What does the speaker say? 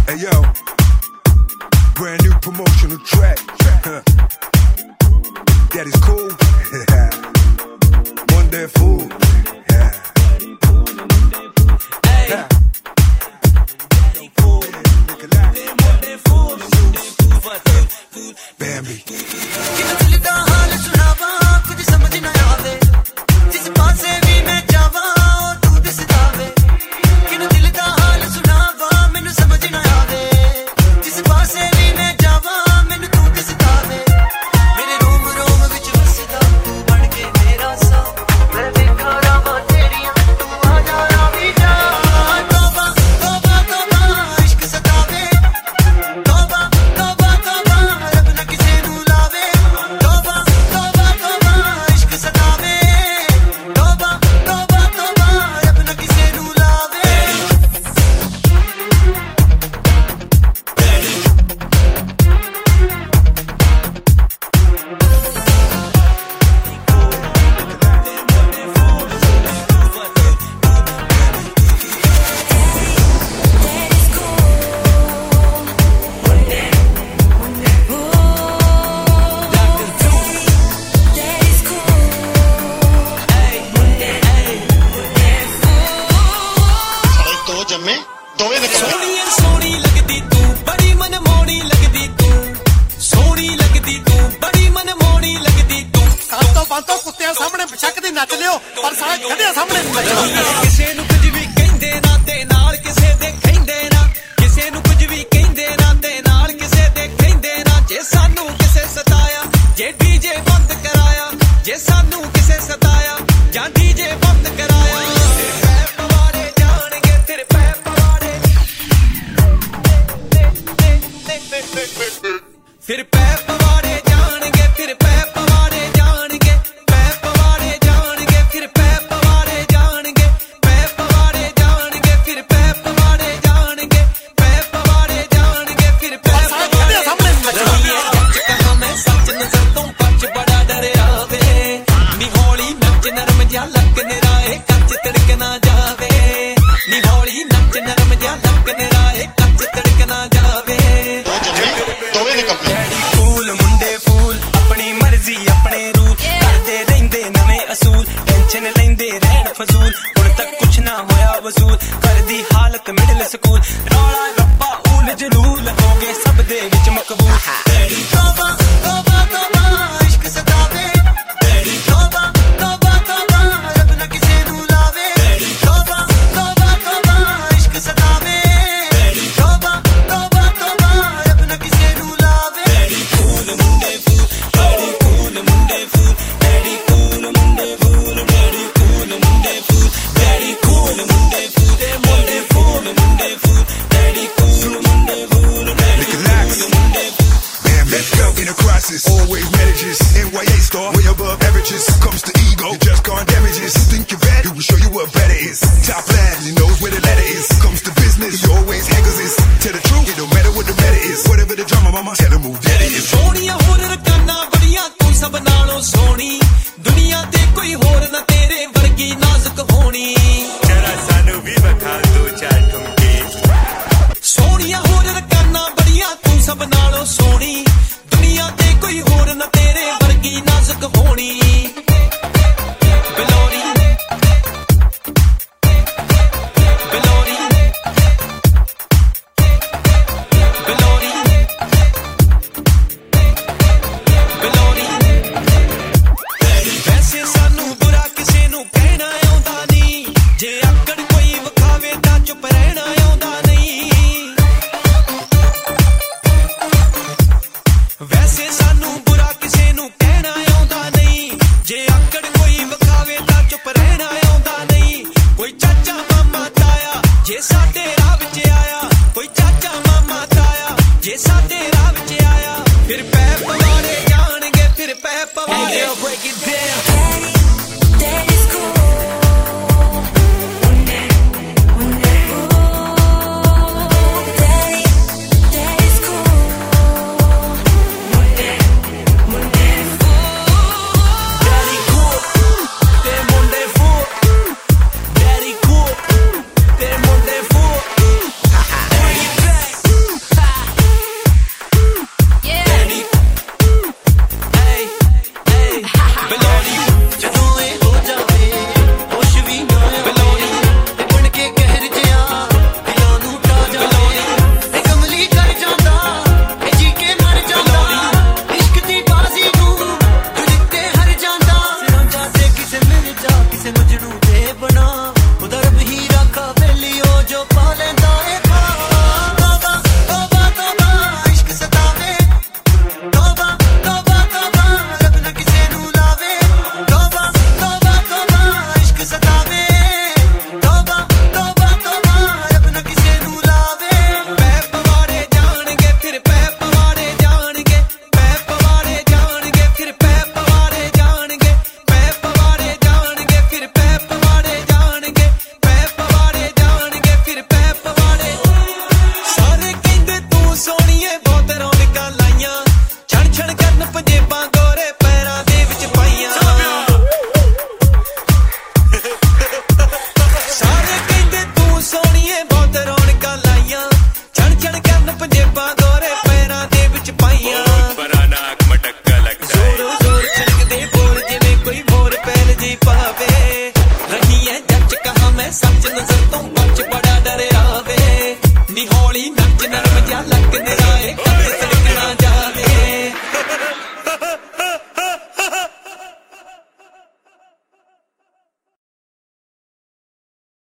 Hey yo, brand new promotional track. That is cool. Monday fool. Bambi. Soni लगदी तू बड़ी मनमोहनी लगदी तू सोनी लगदी तू बड़ी मनमोहनी लगदी तू कांतो बांतो कुत्तियां सामने शक दी नच लियो पर सारे गधे सामने नहीं नचना किसे नु कुछ भी कहंदे ना ते नाल किसे दे कहंदे ना किसे नु कुछ भी कहंदे ना ते नाल किसे दे कहंदे ना जे सानू किसे सताया जे डीजे बंद कराया जे सानू किसे सताया जां डीजे बंद कराया फिर पै पवाड़े जाणगे फिर पै पवाड़े जाणगे पै पवाड़े जाणगे फिर पै पवाड़े जाणगे पै पवाड़े जाणगे फिर पै पवाड़े जाणगे पै पवाड़े जाणगे फिर पै पवाड़े सामने सच कहां मैं सच नजर तो बच बड़ा डरिया वे नी हौली नच नरम जा लक निराए कच तड़क ना जावे नी हौली नच नरम जा लक निराए कच तड़क ना जावे अपने रूल करते रहंदे नवे असूल टेंशन लेंदे रहन फजूल हुण तक कुछ ना होया वसूल कर दी हालत मिडल स्कूल रौला रब्बा ऊल जलूल हो गए सब दे विच मकबूल तेरी तौबा तौबा तौबा इश्क सतावे तेरी तौबा तौबा तौबा रब न किसे नू लावे तेरी तौबा तौबा तौबा इश्क सतावे तेरी तौबा तौबा तौबा रब न किसे नू लावे तेरी फूल मुंडे फूल Always manages, NYA star, way above averages. Comes to ਕਿਸੇ ਮਜਨੂ ਦੇ ਬਣਾ ਉਹਦਾ ਰੱਬ ਹੀ ਰਾਖਾ ਵੇਲੀ ਉਹ ਜੋ ਪਾ ਲੈਂਦਾ ਏ ਖਾ ਤੋਬਾ ਤੋਬਾ ਤੋਬਾ ਇਸ਼ਕ ਸਤਾਵੇ ਤੋਬਾ ਤੋਬਾ ਤੋਬਾ ਰੱਬ ਨਾ ਕਿਸੇ ਨੂੰ ਲਾਵੇ ਤੋਬਾ ਤੋਬਾ ਤੋਬਾ ਇਸ਼ਕ ਸਤਾਵੇ ਤੋਬਾ ਤੋਬਾ ਤੋਬਾ ਰੱਬ ਨਾ ਕਿਸੇ ਨੂੰ ਲਾਵੇ ਪੈ ਪਵਾੜੇ ਜਾਣਗੇ ਫਿਰ ਪੈ ਪਵਾੜੇ ਜਾਣਗੇ ਪੈ ਪਵਾੜੇ ਜਾਣਗੇ ਫਿਰ ਪੈ ਪਵਾੜੇ ਜਾਣਗੇ ਪੈ ਪਵਾੜੇ ਜਾਣਗੇ ਫਿਰ ਪੈ ਪਵਾੜੇ ਜਾਣਗੇ ਪੈ ਪਵਾੜੇ ਜਾਣਗੇ ਫਿਰ ਪੈ ਪਵਾੜੇ ਸਾਰੇ ਕਹਿੰਦੇ ਤੂੰ ਸੋਹਣੀਏ ਬਹੁਤ ਰੌਣਕਾਂ ਲਾਈਆਂ ਛਣ ਛਣ ਕਰਨ ਪੰਜੇਬਾਂ ਗੋਰੇ ਪੈਰਾਂ ਦੇ ਵਿੱਚ ਪਾਈਆਂ ਸਾਰੇ ਕਹਿੰਦੇ ਤੂੰ ਸੋਹਣੀਏ ਬਹੁਤ ਰੌਣਕਾਂ ਲਾਈਆਂ ਛਣ ਛਣ ਕਰਨ ਪੰਜੇਬਾਂ ਗੋਰੇ ਪੈਰਾਂ ਦੇ ਵਿੱਚ ਪਾਈਆਂ